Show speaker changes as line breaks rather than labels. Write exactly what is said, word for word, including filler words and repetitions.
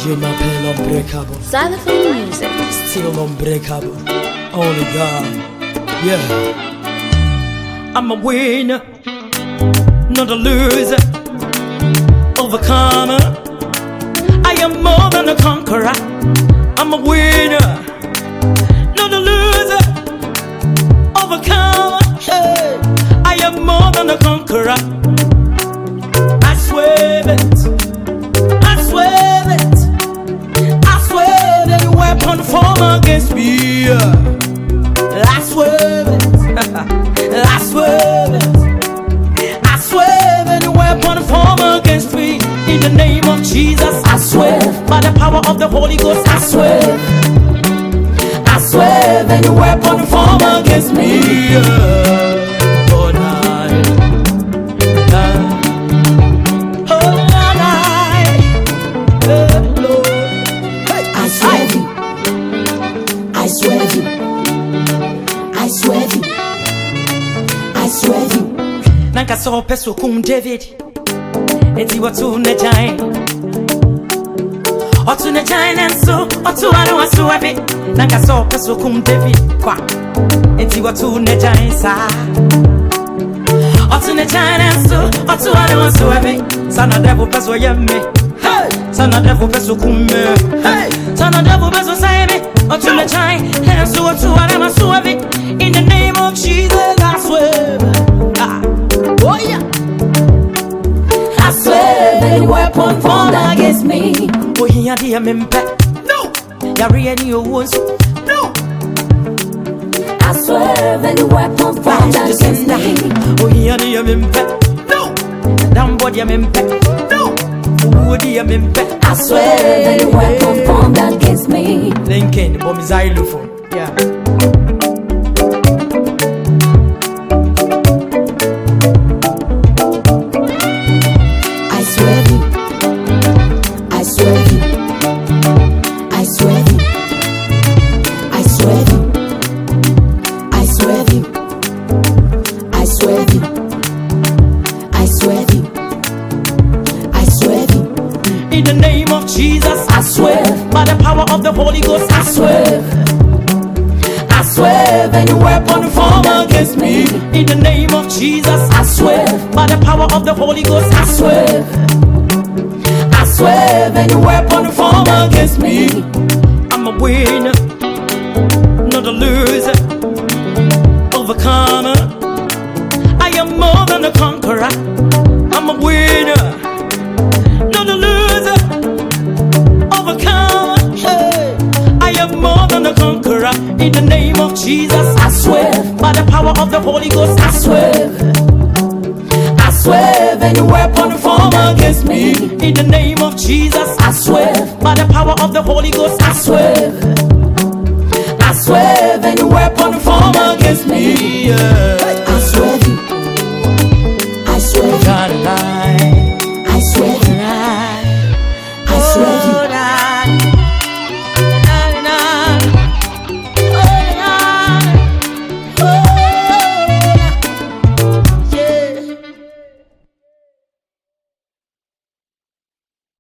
You're my pen unbreakable.
Xylophone music.
Still unbreakable. Only God. Yeah. I'm a winner, not a loser. Overcomer. I am more than a conqueror. I'm a winner, not a loser. Overcomer. Hey. I am more than a conqueror. I swear it. I swear it. I swear that the weapon formed against me. I swear it. I swear it. I swear that the weapon formed against me. In the name of Jesus, I swear. By the power of the Holy Ghost, I swear. I swear that the weapon formed against me. Oh, night. Oh, night. Oh, Lord. Hey.
I swear you. I swear you. I swear you. I swear you.
Nanka so peso kum David. Eti watu ne jain. Otu ne jain enso. Otu anu wasu ebi. Nanka so peso kum David. Kwa. Eti watu ne jain sa. Otu ne jain enso. Otu anu wasu ebi. Sana devil peso yemme. Hey. Sana devil peso kum me. Hey. Sana devil peso sa ebi. Otu ne jain enso. Otu anu wasu ebi. In the name of Jesus, I swear. Ah. Oh yeah.
I swear that the weapon formed against me.
Oh, he had the mempe. No. Yari any wounds. No.
I swear that the weapon formed against me.
Oh, he had the mempe. No. Damn body mempe. No. Who the mempe?
I swear that the weapon formed against me.
Lincoln, bomb xylophone. Yeah. In the name of Jesus, I swear. By the power of the Holy Ghost, I swear. I swear that the weapon formed against me. In the name of Jesus, I swear. By the power of the Holy Ghost, I swear. I swear that the weapon formed against me. I'm a winner, not a loser. Overcomer. I am more than a conqueror. I'm a winner, not a loser. Overcomer. Hey. I am more than a conqueror. In the name of Jesus, I swear. By the power of the Holy Ghost, I swear. I swear that the weapon formed against me. In the name of Jesus, I swear. By the power of the Holy Ghost, I swear. I swear that the weapon formed against me. Yeah.